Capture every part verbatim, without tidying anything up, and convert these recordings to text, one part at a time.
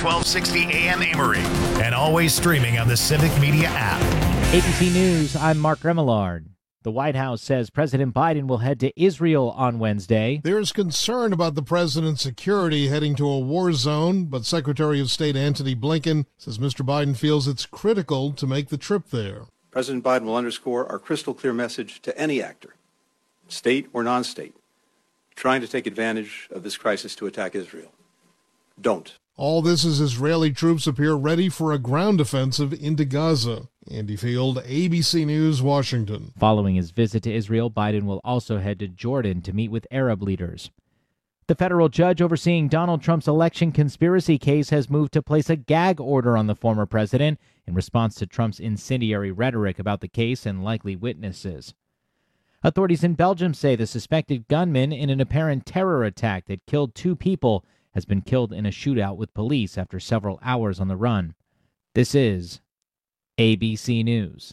twelve sixty A M Amory, and always streaming on the Civic Media app. A B C News, I'm Mark Remillard. The White House says President Biden will head to Israel on Wednesday. There's concern about the president's security heading to a war zone, but Secretary of State Antony Blinken says Mister Biden feels it's critical to make the trip there. President Biden will underscore our crystal clear message to any actor, state or non-state, trying to take advantage of this crisis to attack Israel. Don't. All this as Israeli troops appear ready for a ground offensive into Gaza. Andy Field, A B C News, Washington. Following his visit to Israel, Biden will also head to Jordan to meet with Arab leaders. The federal judge overseeing Donald Trump's election conspiracy case has moved to place a gag order on the former president in response to Trump's incendiary rhetoric about the case and likely witnesses. Authorities in Belgium say the suspected gunman in an apparent terror attack that killed two people has been killed in a shootout with police after several hours on the run. This is A B C News.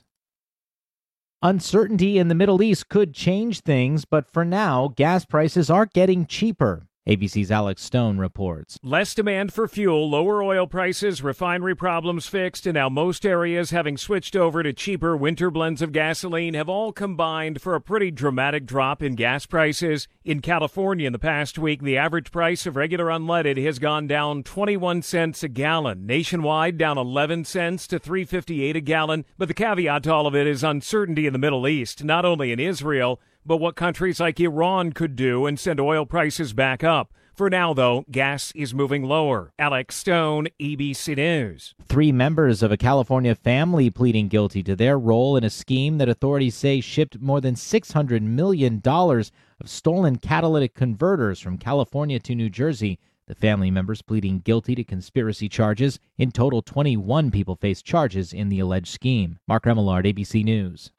Uncertainty in the Middle East could change things, but for now, gas prices are getting cheaper. A B C's Alex Stone reports. Less demand for fuel, lower oil prices, refinery problems fixed, and now most areas having switched over to cheaper winter blends of gasoline have all combined for a pretty dramatic drop in gas prices. In California in the past week, the average price of regular unleaded has gone down twenty-one cents a gallon. Nationwide, down eleven cents to three fifty-eight a gallon. But the caveat to all of it is uncertainty in the Middle East, not only in Israel, but what countries like Iran could do and send oil prices back up. For now, though, gas is moving lower. Alex Stone, A B C News. Three members of a California family pleading guilty to their role in a scheme that authorities say shipped more than six hundred million dollars of stolen catalytic converters from California to New Jersey. The family members pleading guilty to conspiracy charges. In total, twenty-one people face charges in the alleged scheme. Mark Remillard, A B C News.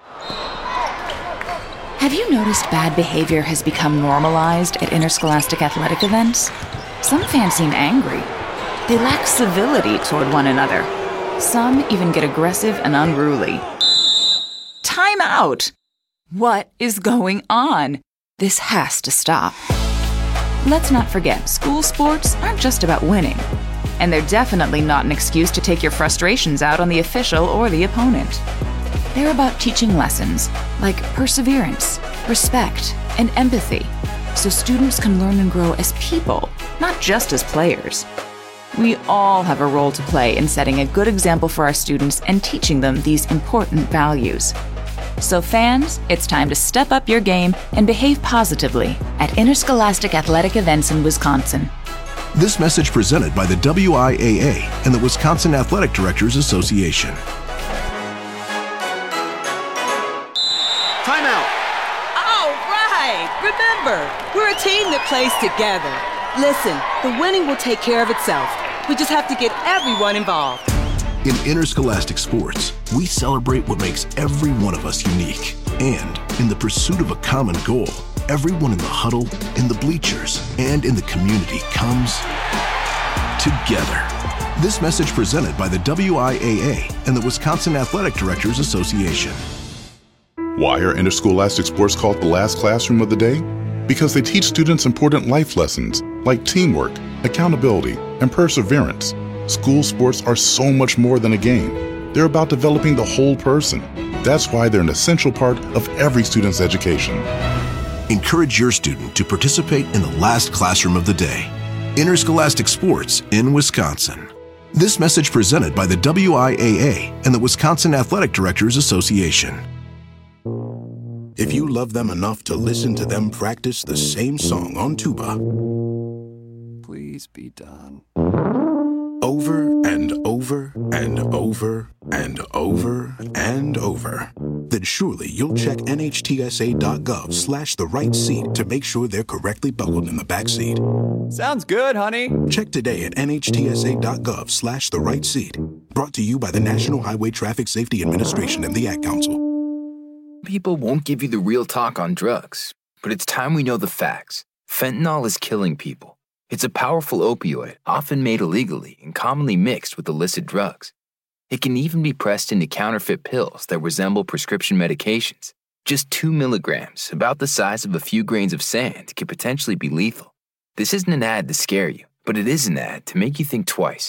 Have you noticed bad behavior has become normalized at interscholastic athletic events? Some fans seem angry. They lack civility toward one another. Some even get aggressive and unruly. Time out! What is going on? This has to stop. Let's not forget, school sports aren't just about winning. And they're definitely not an excuse to take your frustrations out on the official or the opponent. They're about teaching lessons like perseverance, respect, and empathy, so students can learn and grow as people, not just as players. We all have a role to play in setting a good example for our students and teaching them these important values. So fans, it's time to step up your game and behave positively at interscholastic athletic events in Wisconsin. This message presented by the W I A A and the Wisconsin Athletic Directors Association. Timeout. All right. Remember, we're a team that plays together. Listen, the winning will take care of itself. We just have to get everyone involved. In interscholastic sports, we celebrate what makes every one of us unique. And in the pursuit of a common goal, everyone in the huddle, in the bleachers, and in the community comes together. This message presented by the W I A A and the Wisconsin Athletic Directors Association. Why are interscholastic sports called the last classroom of the day? Because they teach students important life lessons like teamwork, accountability, and perseverance. School sports are so much more than a game. They're about developing the whole person. That's why they're an essential part of every student's education. Encourage your student to participate in the last classroom of the day. Interscholastic sports in Wisconsin. This message presented by the W I A A and the Wisconsin Athletic Directors Association. If you love them enough to listen to them practice the same song on tuba, please be done. Over and over and over and over and over, then surely you'll check N H T S A dot gov slash the right seat to make sure they're correctly buckled in the back seat. Sounds good, honey. Check today at N H T S A dot gov slash the right seat. Brought to you by the National Highway Traffic Safety Administration and the Ad Council. People won't give you the real talk on drugs, but it's time we know the facts. Fentanyl is killing people. It's a powerful opioid, often made illegally and commonly mixed with illicit drugs. It can even be pressed into counterfeit pills that resemble prescription medications. Just two milligrams, about the size of a few grains of sand, can potentially be lethal. This isn't an ad to scare you, but it is an ad to make you think twice.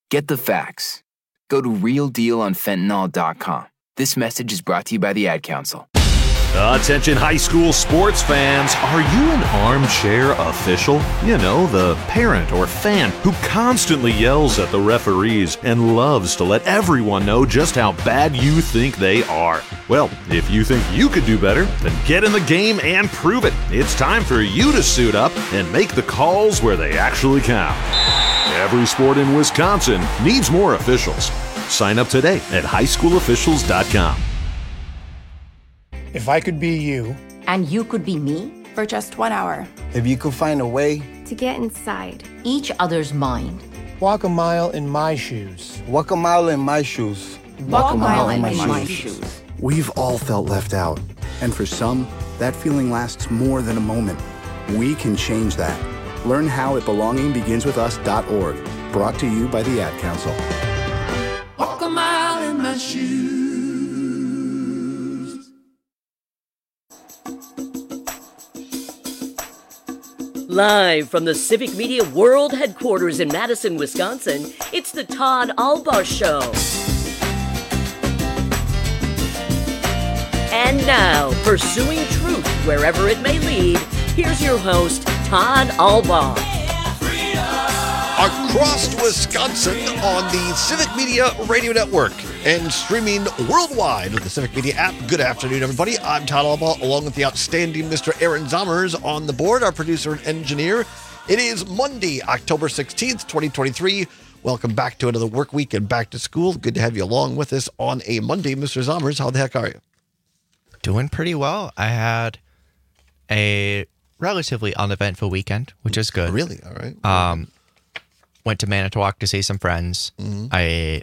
Get the facts. Go to real deal on fentanyl dot com. This message is brought to you by the Ad Council. Attention high school sports fans, are you an armchair official? You know, the parent or fan who constantly yells at the referees and loves to let everyone know just how bad you think they are. Well, if you think you could do better, then get in the game and prove it. It's time for you to suit up and make the calls where they actually count. Every sport in Wisconsin needs more officials. Sign up today at high school officials dot com. If I could be you. And you could be me? For just one hour. If you could find a way. To get inside. Each other's mind. Walk a mile in my shoes. Walk a mile in my shoes. Walk, Walk a mile, mile in, in my, my shoes. shoes. We've all felt left out. And for some, that feeling lasts more than a moment. We can change that. Learn how at belonging begins with us dot org. Brought to you by the Ad Council. Walk a mile in my shoes. Live from the Civic Media World Headquarters in Madison, Wisconsin, it's the Todd Albaugh Show. And now, pursuing truth wherever it may lead, here's your host, Todd Albaugh. Across Wisconsin on the Civic Media Radio Network and streaming worldwide with the Civic Media app. Good afternoon, everybody. I'm Todd Albaugh, along with the outstanding Mister Aaron Zommers on the board, our producer and engineer. It is Monday, October sixteenth, twenty twenty-three. Welcome back to another work week and back to school. Good to have you along with us on a Monday. Mister Zommers, how the heck are you? Doing pretty well. I had a relatively uneventful weekend, which is good. Really? All right. Um, went to Manitowoc to see some friends. Mm-hmm. I,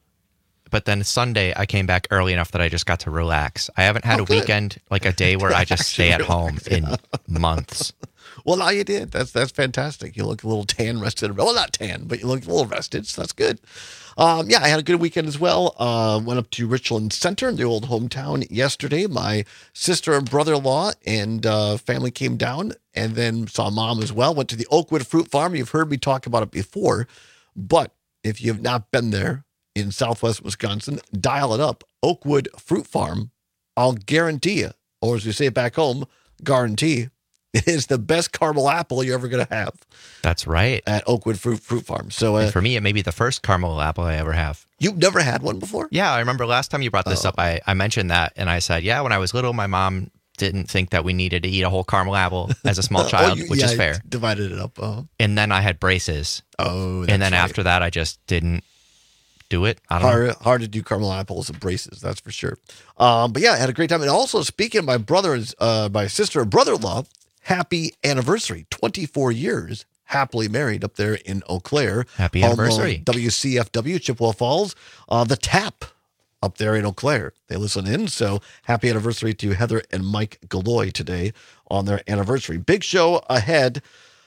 but then Sunday I came back early enough that I just got to relax. I haven't had oh, a good. weekend, like a day where I just stay at home in months. Well, now you did. That's that's fantastic. You look a little tan, rested. Well, not tan, but you look a little rested, so that's good. Um, yeah, I had a good weekend as well. Uh, went up to Richland Center, the old hometown, yesterday. My sister and brother-in-law and uh, family came down, and then saw mom as well. Went to the Oakwood Fruit Farm. You've heard me talk about it before, but if you have not been there in southwest Wisconsin, dial it up. Oakwood Fruit Farm, I'll guarantee you, or as we say back home, guarantee, it is the best caramel apple you're ever going to have. That's right. At Oakwood Fruit Fruit Farm. So uh, for me, it may be the first caramel apple I ever have. You've never had one before? Yeah, I remember last time you brought this oh. up, I, I mentioned that, and I said, yeah, when I was little, my mom didn't think that we needed to eat a whole caramel apple as a small child, oh, you, which yeah, is fair. Divided it up. Uh-huh. And then I had braces. Oh, that's And then right. after that, I just didn't do it. I don't hard, know. hard to do caramel apples and braces, that's for sure. Um, but yeah, I had a great time. And also, speaking of my brother's, uh, my sister and brother-in-law, happy anniversary, twenty-four years happily married up there in Eau Claire. Happy anniversary. W C F W, Chippewa Falls, uh, the Tap up there in Eau Claire. They listen in, so happy anniversary to Heather and Mike Galloy today on their anniversary. Big show ahead.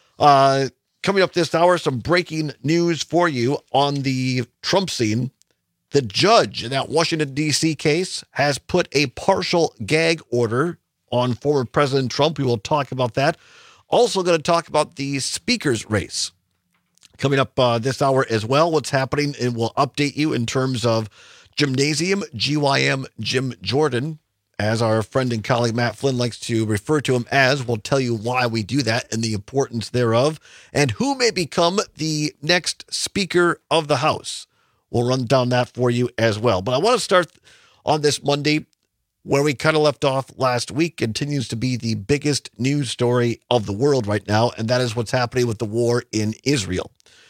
Uh, coming up this hour, some breaking news for you on the Trump scene. The judge in that Washington, D C case has put a partial gag order on former President Trump. We will talk about that. Also going to talk about the speaker's race. Coming up uh, this hour as well, what's happening, and we'll update you in terms of Gymnasium, G Y M Jim Jordan, as our friend and colleague Matt Flynn likes to refer to him as. We'll tell you why we do that and the importance thereof, and who may become the next Speaker of the House. We'll run down that for you as well. But I want to start on this Monday where we kind of left off last week. Continues to be the biggest news story of the world right now, and that is what's happening with the war in Israel.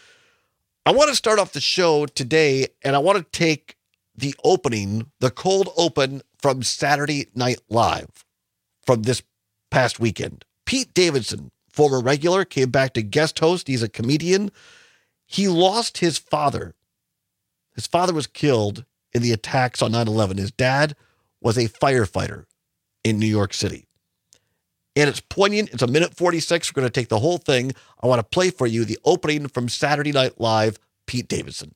I want to start off the show today, and I want to take the opening, the cold open from Saturday Night Live from this past weekend. Pete Davidson, former regular, came back to guest host. He's a comedian. He lost his father. His father was killed in the attacks on nine eleven. His dad was a firefighter in New York City. And it's poignant. It's a minute forty-six. We're going to take the whole thing. I want to play for you the opening from Saturday Night Live, Pete Davidson.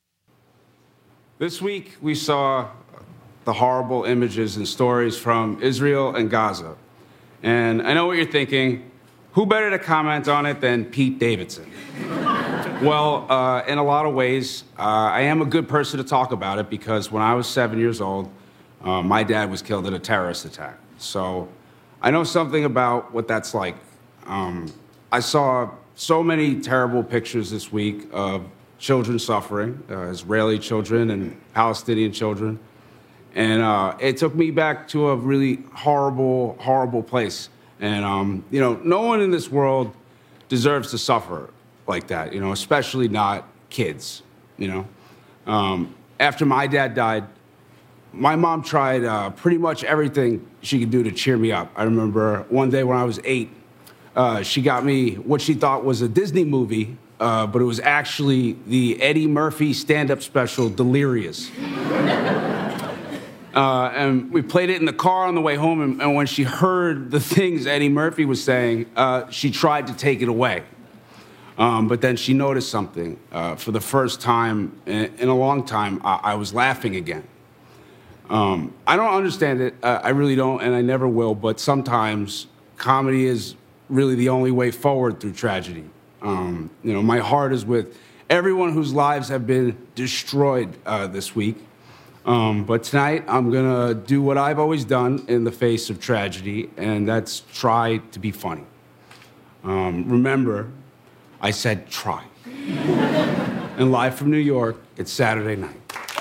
This week, we saw the horrible images and stories from Israel and Gaza. And I know what you're thinking. Who better to comment on it than Pete Davidson? Well, uh, in a lot of ways, uh, I am a good person to talk about it because when I was seven years old, uh, my dad was killed in a terrorist attack. So I know something about what that's like. Um, I saw so many terrible pictures this week of children suffering, uh, Israeli children and Palestinian children. And uh, it took me back to a really horrible, horrible place. And, um, you know, no one in this world deserves to suffer like that, you know, especially not kids, you know. Um, after my dad died, my mom tried uh, pretty much everything she could do to cheer me up. I remember one day when I was eight, uh, she got me what she thought was a Disney movie, uh, but it was actually the Eddie Murphy stand-up special, Delirious. Uh, and we played it in the car on the way home, and, and when she heard the things Eddie Murphy was saying, uh, she tried to take it away. Um, but then she noticed something. Uh, for the first time in, in a long time, I, I was laughing again. Um, I don't understand it. Uh, I really don't, and I never will. But sometimes comedy is really the only way forward through tragedy. Um, you know, my heart is with everyone whose lives have been destroyed uh, this week. Um, but tonight, I'm gonna do what I've always done in the face of tragedy, and that's try to be funny. Um, remember, I said try. And live from New York, it's Saturday night.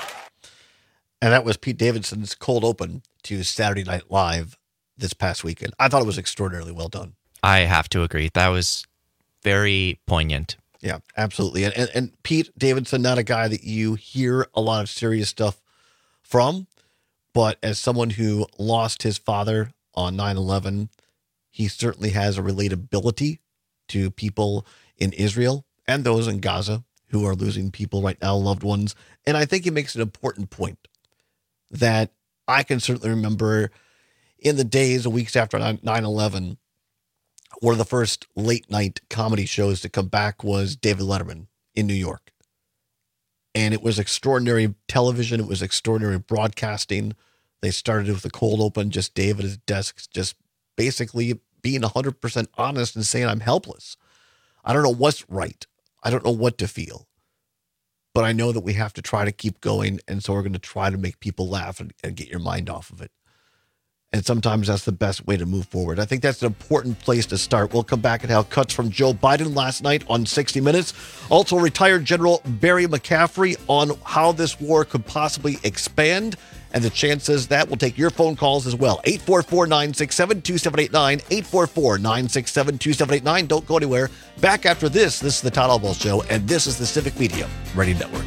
And that was Pete Davidson's cold open to Saturday Night Live this past weekend. I thought it was extraordinarily well done. I have to agree. That was very poignant. Yeah, absolutely. And, and, and Pete Davidson, not a guy that you hear a lot of serious stuff from, but as someone who lost his father on nine eleven, he certainly has a relatability to people in Israel and those in Gaza who are losing people right now, loved ones. And I think he makes an important point that I can certainly remember in the days and weeks after nine eleven, one of the first late night comedy shows to come back was David Letterman in New York. And it was extraordinary television. It was extraordinary broadcasting. They started with a cold open, just Dave at his desk, just basically being one hundred percent honest and saying, I'm helpless. I don't know what's right. I don't know what to feel. But I know that we have to try to keep going. And so we're going to try to make people laugh and, and get your mind off of it. And sometimes that's the best way to move forward. I think that's an important place to start. We'll come back and have cuts from Joe Biden last night on sixty minutes. Also, retired General Barry McCaffrey on how this war could possibly expand and the chances that we'll take your phone calls as well. eight four four, nine six seven, two seven eight nine, eight four four, nine six seven, two seven eight nine. Don't go anywhere. Back after this, this is the Todd Albaugh Show, and this is the Civic Media Radio Network.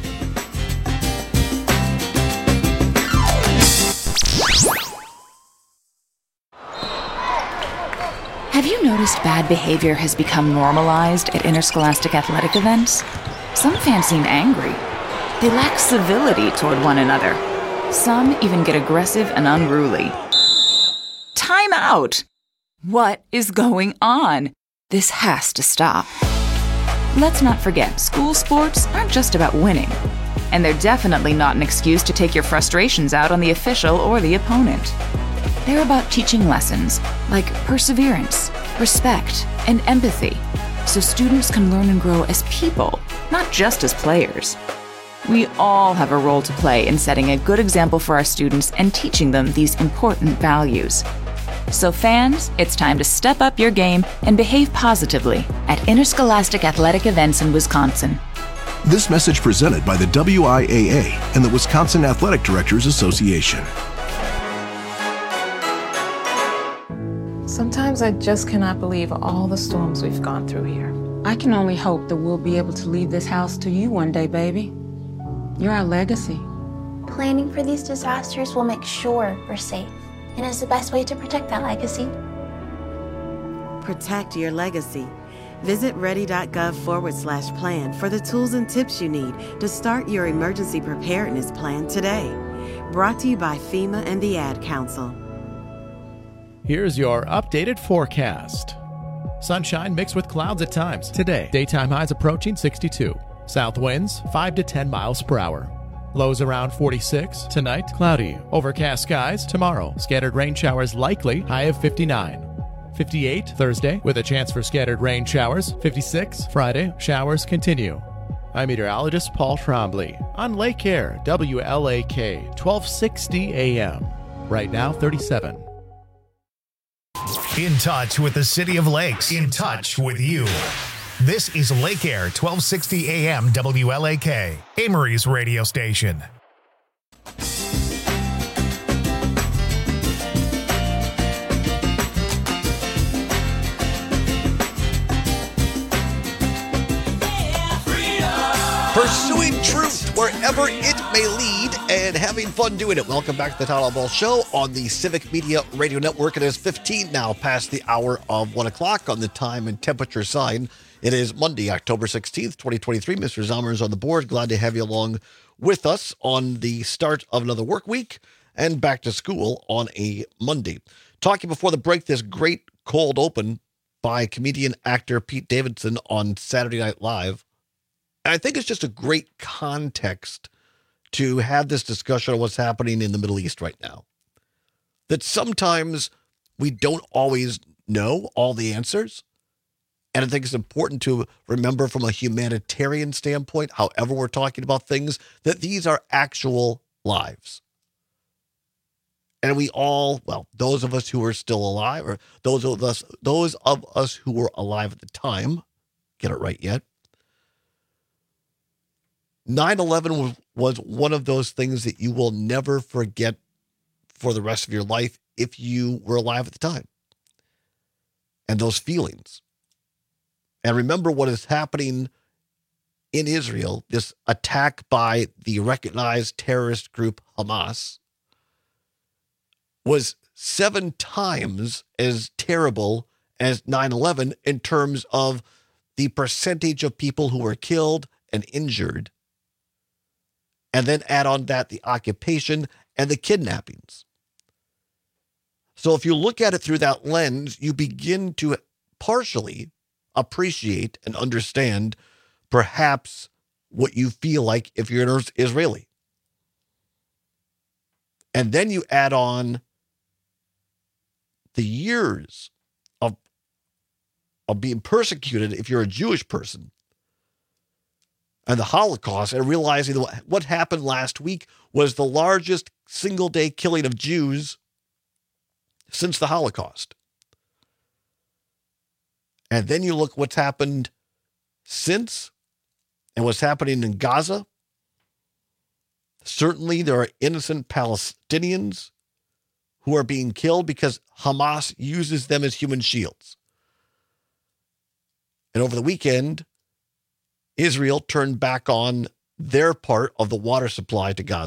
Have you noticed bad behavior has become normalized at interscholastic athletic events? Some fans seem angry. They lack civility toward one another. Some even get aggressive and unruly. Time out! What is going on? This has to stop. Let's not forget, school sports aren't just about winning. And they're definitely not an excuse to take your frustrations out on the official or the opponent. They're about teaching lessons like perseverance, respect, and empathy, so students can learn and grow as people, not just as players. We all have a role to play in setting a good example for our students and teaching them these important values. So fans, it's time to step up your game and behave positively at interscholastic athletic events in Wisconsin. This message presented by the W I A A and the Wisconsin Athletic Directors Association. Sometimes I just cannot believe all the storms we've gone through here. I can only hope that we'll be able to leave this house to you one day, baby. You're our legacy. Planning for these disasters will make sure we're safe, and is the best way to protect that legacy. Protect your legacy. Visit ready.gov forward slash plan for the tools and tips you need to start your emergency preparedness plan today. Brought to you by FEMA and the Ad Council. Here's your updated forecast. Sunshine mixed with clouds at times. Today, daytime highs approaching sixty-two. South winds five to ten miles per hour. Lows around forty-six. Tonight, cloudy. Overcast skies. Tomorrow, scattered rain showers likely. High of fifty-nine. fifty-eight Thursday with a chance for scattered rain showers. fifty-six Friday, showers continue. I'm meteorologist Paul Trombley on Lake Air, W L A K, twelve sixty A M. Right now, thirty-seven. In touch with the City of Lakes. In touch with you. This is Lake Air, twelve sixty A M W L A K, Amory's radio station. Pursuing truth wherever it may lead and having fun doing it. Welcome back to the Todd Ball Show on the Civic Media Radio Network. It is fifteen now past the hour of one o'clock on the time and temperature sign. It is Monday, October sixteenth, twenty twenty-three. Mister Zommer is on the board. Glad to have you along with us on the start of another work week and back to school on a Monday. Talking before the break, this great cold open by comedian actor Pete Davidson on Saturday Night Live. And I think it's just a great context to have this discussion on what's happening in the Middle East right now. That sometimes we don't always know all the answers. And I think it's important to remember from a humanitarian standpoint, however we're talking about things, that these are actual lives. And we all, well, those of us who are still alive, or those of us, those of us who were alive at the time, get it right yet, nine eleven was one of those things that you will never forget for the rest of your life if you were alive at the time. And those feelings. And remember what is happening in Israel, this attack by the recognized terrorist group Hamas, was seven times as terrible as nine eleven in terms of the percentage of people who were killed and injured. And then add on that the occupation and the kidnappings. So if you look at it through that lens, you begin to partially appreciate and understand perhaps what you feel like if you're an Israeli. And then you add on the years of, of being persecuted if you're a Jewish person. And the Holocaust, and realizing that what happened last week was the largest single-day killing of Jews since the Holocaust. And then you look what's happened since and what's happening in Gaza. Certainly there are innocent Palestinians who are being killed because Hamas uses them as human shields. And over the weekend, Israel turned back on their part of the water supply to Gaza.